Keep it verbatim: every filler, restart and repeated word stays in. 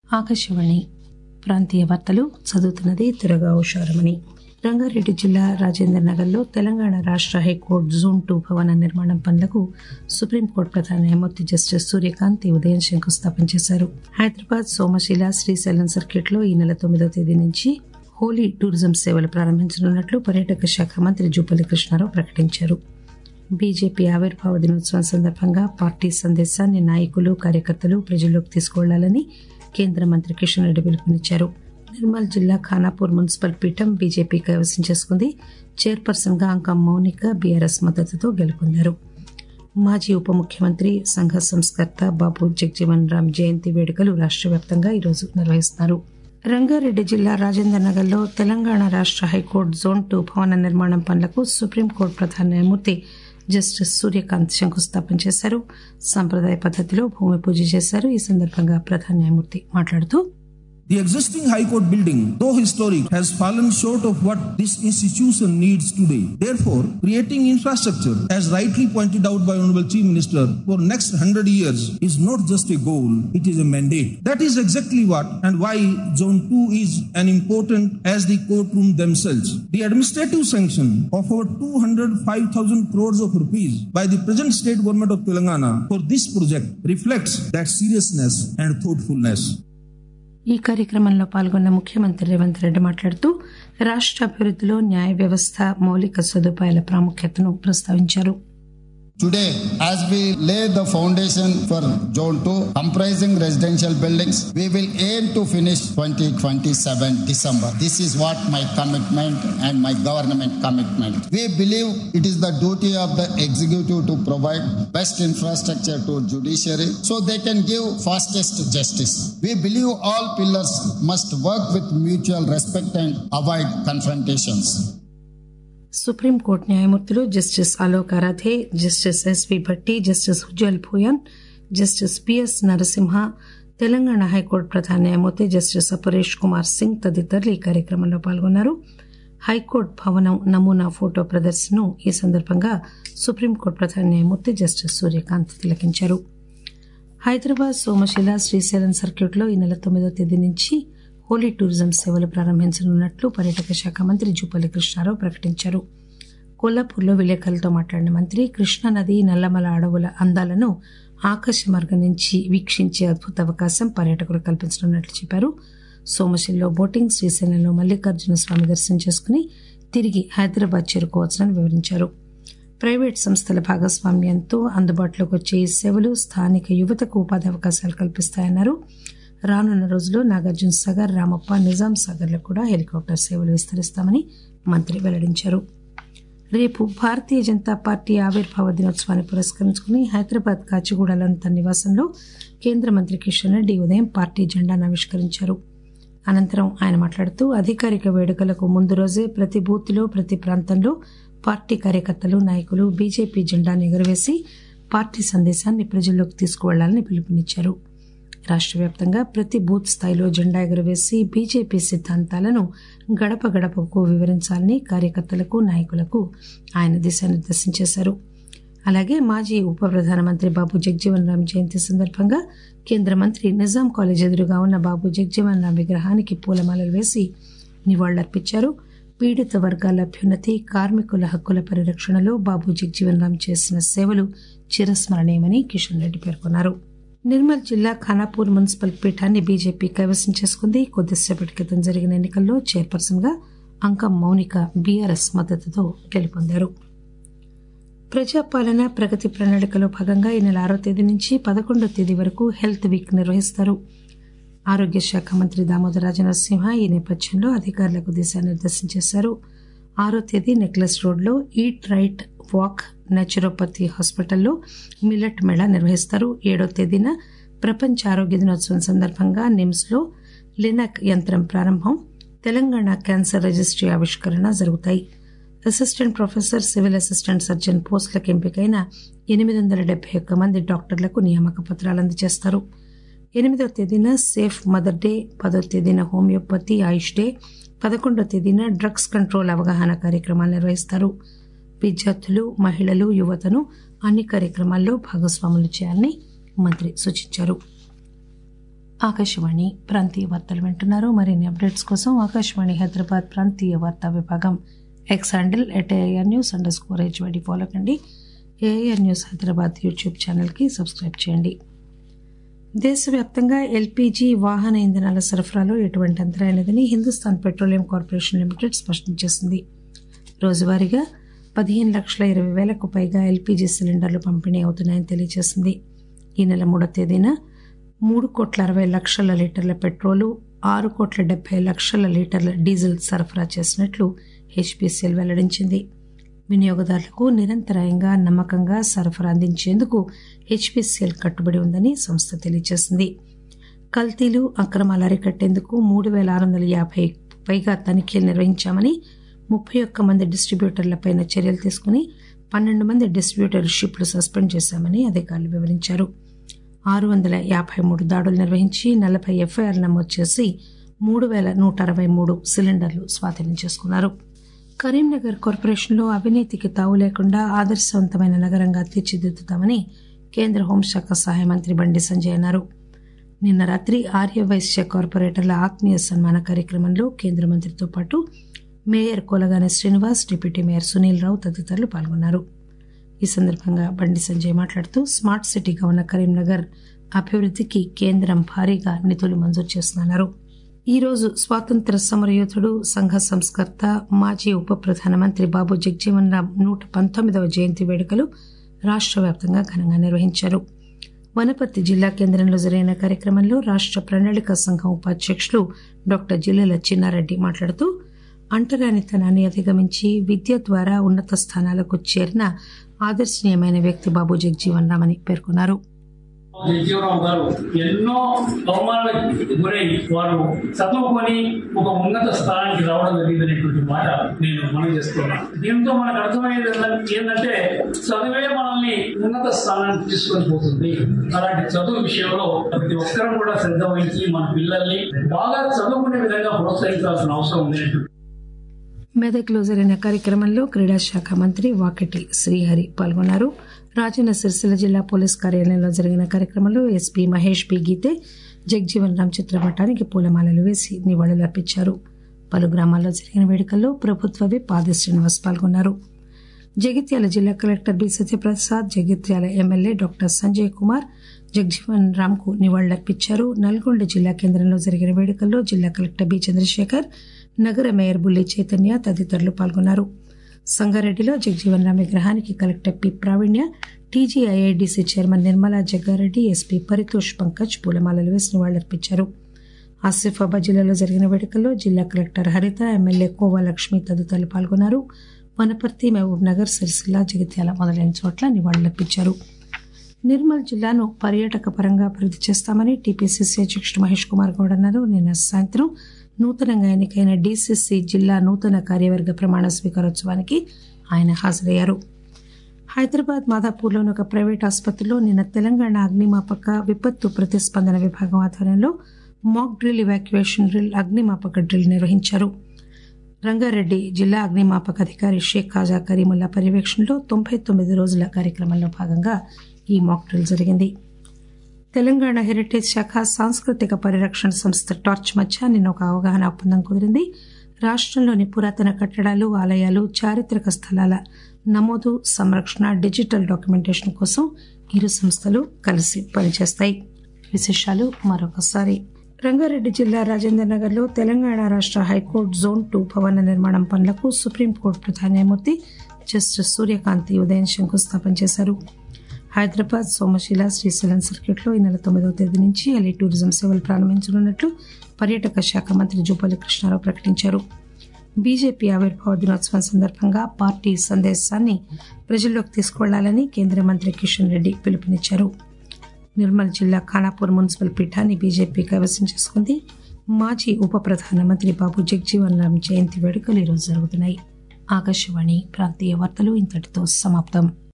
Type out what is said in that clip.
ఆకాశవాణి ప్రాంతీయ వార్తలు చదువుతున్నది తురగా ఉషారమణి. రంగారెడ్డి జిల్లా రాజేంద్ర నగర్లో తెలంగాణ రాష్ట హైకోర్టు జోన్ టూ భవన నిర్మాణం పనులకు సుప్రీంకోర్టు ప్రధాన న్యాయమూర్తి జస్టిస్ సూర్యకాంత్ ఈ ఉదయం శంకుస్థాపన చేశారు. హైదరాబాద్ సోమశిల శ్రీశైలం సర్కిట్ లో ఈ నెల తొమ్మిదవ తేదీ నుంచి హోలీ టూరిజం సేవలు ప్రారంభించనున్నట్లు పర్యాటక శాఖ మంత్రి జూపల్లి కృష్ణారావు ప్రకటించారు. బీజేపీ ఆవిర్భావ దినోత్సవం సందర్భంగా పార్టీ సందేశాన్ని నాయకులు కార్యకర్తలు ప్రజల్లోకి తీసుకువెళ్లాలని కేంద్ర మంత్రి కిషన్ రెడ్డి పిలుపునిచ్చారు. నిర్మల్ జిల్లా ఖానాపూర్ మున్సిపల్ పీఠం బీజేపీ కైవసం చేసుకుంది. చైర్పర్సన్ గా అంకం మౌనిక బీఆర్ఎస్ మద్దతుతో గెలుపొందారు. మాజీ ఉప ముఖ్యమంత్రి సంఘ సంస్కర్త బాబు జగజీవన్ రామ్ జయంతి వేడుకలు రాష్ట వ్యాప్తంగా ఈరోజు నిర్వహిస్తున్నారు. రంగారెడ్డి జిల్లా రాజేంద్ర నగర్ లో తెలంగాణ రాష్ట హైకోర్టు జోన్ టూ భవన నిర్మాణం పనులకు సుప్రీంకోర్టు ప్రధాన న్యాయమూర్తి జస్టిస్ సూర్యకాంత్ శంకుస్థాపన చేశారు. సంప్రదాయ పద్దతిలో భూమి పూజ చేశారు. ఈ సందర్భంగా ప్రధాన న్యాయమూర్తి మాట్లాడుతూ, The existing High Court building, though historic, has fallen short of what this institution needs today. Therefore, creating infrastructure, as rightly pointed out by Honorable Chief Minister, for next hundred years is not just a goal, it is a mandate. That is exactly what and why Zone two is as important as the courtroom themselves. The administrative sanction of over two hundred five thousand crores of rupees by the present state government of Telangana for this project reflects that seriousness and thoughtfulness. ఈ కార్యక్రమంలో పాల్గొన్న ముఖ్యమంత్రి రేవంత్ రెడ్డి మాట్లాడుతూ రాష్ట అభివృద్దిలో న్యాయ వ్యవస్థ మౌలిక సదుపాయాల ప్రాముఖ్యతను ప్రస్తావించారు. Today, as we lay the foundation for Zone two, comprising residential buildings, we will aim to finish twenty twenty-seven December. This is what my commitment and my government commitment. We believe it is the duty of the executive to provide best infrastructure to judiciary so they can give fastest justice. We believe all pillars must work with mutual respect and avoid confrontations. Supreme court న్యాయమూర్తులు justice Alok Aradhe, justice S V Bhatti, justice Ujjal Bhuyan, justice P S Narasimha, Telangana high court ప్రధాన న్యాయమూర్తి justice Aparesh Kumar Singh తదితరులు ఈ కార్యక్రమంలో పాల్గొన్నారు. High court భవనం నమూనా photo ప్రదర్శనను ఈ సందర్భంగా సుప్రీంకోర్టు ప్రధాన న్యాయమూర్తి జస్టిస్ సూర్యకాంత్ తిలకించారు. హైదరాబాద్ సోమశిల శ్రీశైలం సర్క్యూట్లో ఈ నెల తొమ్మిదవ తేదీ నుంచి హోలీ టూరిజం సేవలు ప్రారంభించనున్నట్లు పర్యాటక శాఖ మంత్రి జూపల్లి కృష్ణారావు ప్రకటించారు. కొల్లాపూర్లో విలేకరులతో మాట్లాడిన మంత్రి, కృష్ణానది నల్లమల అడవుల అందాలను ఆకాశ మార్గం నుంచి వీక్షించే అద్భుత అవకాశం పర్యాటకులు కల్పించనున్నట్లు చెప్పారు. సోమశిలలో బోటింగ్, శ్రీశైలంలో మల్లికార్జున స్వామి దర్శనం చేసుకుని తిరిగి హైదరాబాద్ చేరుకోవచ్చునని వివరించారు. ప్రైవేట్ సంస్థల భాగస్వామ్యంతో అందుబాటులోకి వచ్చే ఈ సేవలు స్థానిక యువతకు ఉపాధి అవకాశాలు కల్పిస్తాయన్నారు. రానున్న రోజుల్లో నాగార్జున సాగర్, రామప్ప, నిజాం సాగర్లకు కూడా హెలికాప్టర్ సేవలు విస్తరిస్తామని మంత్రి వెల్లడించారు. రేపు భారతీయ జనతా పార్టీ ఆవిర్భావ దినోత్సవాన్ని పురస్కరించుకుని హైదరాబాద్ కాచిగూడలోని తన నివాసంలో కేంద్ర మంత్రి కిషన్ రెడ్డి ఉదయం పార్టీ జెండాను ఆవిష్కరించారు. అనంతరం ఆయన మాట్లాడుతూ, అధికారిక వేడుకలకు ముందు రోజే ప్రతి బూత్ లో ప్రతి ప్రాంతంలో పార్టీ కార్యకర్తలు, నాయకులు బీజేపీ జెండాను ఎగురవేసి పార్టీ సందేశాన్ని ప్రజల్లోకి తీసుకువెళ్లాలని పిలుపునిచ్చారు. రాష్ట వ్యాప్తంగా ప్రతి బూత్ స్థాయిలో జెండా ఎగురవేసి బీజేపీ సిద్ధాంతాలను గడప గడపకు వివరించాలని కార్యకర్తలకు, నాయకులకు ఆయన దిశానిర్దేశం చేశారు. అలాగే మాజీ ఉప ప్రధానమంత్రి బాబు జగజీవన్ రామ్ జయంతి సందర్భంగా కేంద్ర మంత్రి నిజాం కాలేజ్ ఎదురుగా ఉన్న బాబు జగజీవన్ రామ్ విగ్రహానికి పూలమాలలు వేసి నివాళులర్పించారు. పీడిత వర్గాల అభ్యున్నతి, కార్మికుల హక్కుల పరిరక్షణలో బాబు జగజీవన్ రామ్ చేసిన సేవలు చిరస్మరణీయమని కిషన్ రెడ్డి పేర్కొన్నారు. నిర్మల్ జిల్లా ఖానాపూర్ మున్సిపల్ పీఠాన్ని బీజేపీ కైవసం చేసుకుంది. కొద్దిసేపటి క్రితం జరిగిన ఎన్నికల్లో చైర్పర్సన్ గా అంకం మౌనిక బీఆర్ఎస్ మద్దతుతో గెలుపొందారు. ప్రజాపాలన ప్రగతి ప్రణాళికలో భాగంగా ఈ నెల ఆరో తేదీ నుంచి పదకొండో తేదీ వరకు హెల్త్ వీక్ నిర్వహిస్తారు. ఆరోగ్య శాఖ మంత్రి దామోదర్ రాజనరసింహ ఈ నేపథ్యంలో అధికారులకు దిశానిర్దేశం చేశారు. ఆరో తేదీ నెక్లెస్ రోడ్లో ఈట్ రైట్ వాక్ నేచురోపతి హాస్పిటల్లో మిల్లెట్ మేళా నిర్వహిస్తారు. ఏడో తేదీన ప్రపంచ ఆరోగ్య దినోత్సవం సందర్భంగా నిమ్స్ లో లినాక్ యంత్రం ప్రారంభం, తెలంగాణ క్యాన్సర్ రిజిస్ట్రీ ఆవిష్కరణ జరుగుతాయి. Assistant professor, civil assistant surgeon పోస్టులకు ఎంపికైన ఎనిమిది వందల డెబ్బై ఒక్క మంది డాక్టర్లకు నియామక పత్రాలు అందజేస్తారు. ఎనిమిదో తేదీన సేఫ్ మదర్ డే, పదో తేదీన హోమియోపతి ఆయుష్ డే, పదకొండో తేదీన డ్రగ్స్ కంట్రోల్ అవగాహన కార్యక్రమాలు నిర్వహిస్తారు. విద్యార్థులు, మహిళలు, యువతను అన్ని కార్యక్రమాల్లో భాగస్వాములు చేయాలని మంత్రి సూచించారు. ఆకాశవాణి ప్రాంతీయ వార్తలు వింటున్నారు. మరిన్ని అప్డేట్స్ కోసం ఆకాశవాణి హైదరాబాద్ ప్రాంతీయ వార్తా విభాగం X handle at AIR news underscore H Y D follow కండి. ఏఐఆర్ న్యూస్ హైదరాబాద్ యూట్యూబ్ ఛానల్కి సబ్స్క్రైబ్ చేయండి. దేశవ్యాప్తంగా ఎల్పీజీ వాహన ఇంధనాల సరఫరాలో ఎటువంటి అంతరాయం లేదని హిందుస్థాన్ పెట్రోలియం కార్పొరేషన్ లిమిటెడ్ స్పష్టం చేసింది. రోజువారీగా పదిహేను లక్షల ఇరవై వేలకు పైగా ఎల్పీజీ సిలిండర్లు పంపిణీ అవుతున్నాయని తెలియజేసింది. ఈ నెల మూడో తేదీన మూడు కోట్ల అరవై లక్షల లీటర్ల పెట్రోలు, ఆరు కోట్ల డెబ్బై లక్షల లీటర్ల డీజిల్ సరఫరా చేసినట్లు హెచ్పీసీఎల్ వెల్లడించింది. వినియోగదారులకు నిరంతరాయంగా నమ్మకంగా సరఫరా అందించేందుకు హెచ్పీసీఎల్ కట్టుబడి ఉందని సంస్థ తెలియజేసింది. కల్తీలు, అక్రమాలు అరికట్టేందుకు మూడు వేల ఆరు వందల యాభై పైగా తనిఖీలు నిర్వహించామని, ముప్పై ఒక్క మంది డిస్టిబ్యూటర్లపై చర్యలు తీసుకుని పన్నెండు మంది డిస్ట్రిబ్యూటర్షిప్లు సస్పెండ్ చేశామని అధికారులు వివరించారు. ఆరు వందల యాభై మూడు దాడులు నిర్వహించి నలభై ఎఫ్ఐఆర్లు నమోదు చేసి మూడు వేల నూట అరవై మూడు సిలిండర్లు స్వాధీనం చేసుకున్నారు. కరీంనగర్ కార్పొరేషన్లో అవినీతికి తావు లేకుండా ఆదర్శవంతమైన నగరంగా తీర్చిదిద్దుతామని కేంద్ర హోంశాఖ సహాయ మంత్రి బండి సంజయ్ అన్నారు. నిన్న రాత్రి ఆర్యవైశ్య కార్పొరేటర్ల ఆత్మీయ సన్మాన కార్యక్రమంలో కేంద్ర మంత్రితో పాటు mayor Kolagani Srinivas, deputy mayor Sunil Rao తదితరులు పాల్గొన్నారు. ఈ సందర్భంగా బండి సంజయ్ మాట్లాడుతూ స్మార్ట్ సిటీగా ఉన్న కరీంనగర్ అభివృద్ధికి కేంద్రం భారీగా నిధులు మంజూరు చేస్తున్నారు. ఈ రోజు స్వాతంత్ర సమరయోధుడు, సంఘ సంస్కర్త, మాజీ ఉప ప్రధానమంత్రి బాబు జగజీవన్ రామ్ నూట పంతొమ్మిదవ జయంతి వేడుకలు రాష్ట్ర వ్యాప్తంగా ఘనంగా నిర్వహించారు. వనపర్తి జిల్లా కేంద్రంలో జరిగిన కార్యక్రమంలో రాష్ట్ర ప్రణాళిక సంఘం ఉపాధ్యక్షులు డాక్టర్ జిల్లెల చిన్నారెడ్డి మాట్లాడుతూ అంటరానితనాన్ని అధిగమించి విద్య ద్వారా ఉన్నత స్థానాలకు చేరిన ఆదర్శనీయమైన వ్యక్తి బాబు జగజీవన్ రామ్ అని పేర్కొన్నారు. జగజీవనరావు గారు ఎన్నో అవమానాలకు గురై వారు చదువుకొని ఒక ఉన్నత స్థానానికి రావడం జరిగిందనేటువంటి మాట నేను మనం చేస్తున్నాను. దీంతో మనకు అర్థమయ్యేది ఏంటంటే చదువే మనల్ని ఉన్నత స్థానానికి తీసుకొని పోతుంది. అలాంటి చదువు విషయంలో ప్రతి ఒక్కరం కూడా శ్రద్ధ వహించి మన పిల్లల్ని బాగా చదువుకునే విధంగా ప్రోత్సహించాల్సిన అవసరం ఉంది. మెదక్లో జరిగిన కార్యక్రమంలో క్రీడా శాఖ మంత్రి వాకిటి శ్రీహరి పాల్గొన్నారు. రాజన్న సిరిసిల్ల జిల్లా పోలీస్ కార్యాలయంలో జరిగిన కార్యక్రమంలో ఎస్పీ మహేష్ బి గీతే జగజీవన్ రామ్ చిత్రపటానికి పూలమాలలు వేసి నివాళులర్పించారు. పలు గ్రామాల్లో జరిగిన వేడుకల్లో ప్రభుత్వ విప్ ఆది శ్రీనివాస్ పాల్గొన్నారు. జగిత్యాల జిల్లా collector B Satyaprasad, Jagtial MLA doctor Sanjay Kumar Jagjivan Ram కు నివాళులర్పించారు. నల్గొండ జిల్లా కేంద్రంలో జరిగిన వేడుకల్లో జిల్లా కలెక్టర్ బి చంద్రశేఖర్, నగర మేయర్ బుల్లి చైతన్య తదితరులు పాల్గొన్నారు. సంగారెడ్డిలో జగజీవన్ రామ్ విగ్రహానికి collector P Pravinya, TGIIDC chairman Nirmala Jaggareddy, SP Paritosh Pankaj పూలమాలలు వేసి నివాళులర్పించారు. ఆసిఫాబాద్ జిల్లాలో జరిగిన వేడుకల్లో జిల్లా కలెక్టర్ హరిత, ఎమ్మెల్యే కోవా లక్ష్మి తదితరులు పాల్గొన్నారు. వనపర్తి, మహబూబ్ నగర్, సిరిసిల్ల, జగిత్యాల మొదలైన చోట్ల నివాళులర్పించారు. నిర్మల్ జిల్లాను పర్యాటక పరంగా అభివృద్ధి చేస్తామని టీపీసీసీ అధ్యక్షుడు మహేష్ కుమార్ గౌడ్ అన్నారు. నిన్న సాయంత్రం నూతనంగా ఎన్నికైన డీసీసీ జిల్లా నూతన కార్యవర్గ ప్రమాణ స్వీకారోత్సవానికి ఆయన హాజరయ్యారు. హైదరాబాద్ మాదాపూర్లోని ఒక ప్రైవేట్ ఆసుపత్రిలో నిన్న తెలంగాణ అగ్నిమాపక విపత్తు ప్రతిస్పందన విభాగం ఆధ్వర్యంలో మాక్ డ్రిల్, ఇవాక్యుయేషన్ డ్రిల్, అగ్నిమాపక డ్రిల్ నిర్వహించారు. రంగారెడ్డి జిల్లా అగ్నిమాపక అధికారి షేక్ ఖాజా కరీముల్లా పర్యవేక్షణలో తొంభై తొమ్మిది రోజుల కార్యక్రమంలో భాగంగా ఈ మాక్ డ్రిల్ జరిగింది. తెలంగాణ హెరిటేజ్ శాఖ సాంస్కృతిక పరిరక్షణ సంస్థ టార్చ్ మధ్య నిన్న ఒక అవగాహన ఒప్పందం కుదిరింది. రాష్టంలోని పురాతన కట్టడాలు, ఆలయాలు, చారిత్రక స్థలాల నమోదు, సంరక్షణ, డిజిటల్ డాక్యుమెంటేషన్ కోసం ఇరు సంస్థలు కలిసి పనిచేస్తాయి. విశేషాలు మరొకసారి. రంగారెడ్డి జిల్లా రాజేందర్ నగర్ లో తెలంగాణ రాష్ట్ర హైకోర్టు జోన్ టూ భవన నిర్మాణం పనులకు సుప్రీంకోర్టు ప్రధాన న్యాయమూర్తి జస్టిస్ సూర్యకాంతి ఉదయం శంకుస్థాపన చేశారు. హైదరాబాద్, సోమశిల, శ్రీశైలం సర్క్యూట్లో ఈ నెల తొమ్మిదవ తేదీ నుంచి ఎలి టూరిజం సేవలు ప్రారంభించనున్నట్లు పర్యాటక శాఖ మంత్రి జూపల్లి కృష్ణారావు ప్రకటించారు. బీజేపీ ఆవిర్భావ దినోత్సవం సందర్భంగా పార్టీ సందేశాన్ని ప్రజల్లోకి తీసుకువెళ్లాలని కేంద్ర మంత్రి కిషన్ రెడ్డి పిలుపునిచ్చారు. నిర్మల్ జిల్లా ఖానాపూర్ మున్సిపల్ పీఠాన్ని బీజేపీ కైవసం చేసుకుంది. మాజీ ఉప ప్రధానమంత్రి బాబు జగజీవన్ రామ్ జయంతి వేడుకలు ఈరోజు జరుగుతున్నాయి. ఆకాశవాణి ప్రాంతీయ వార్తలు ఇంతటితో సమాప్తం.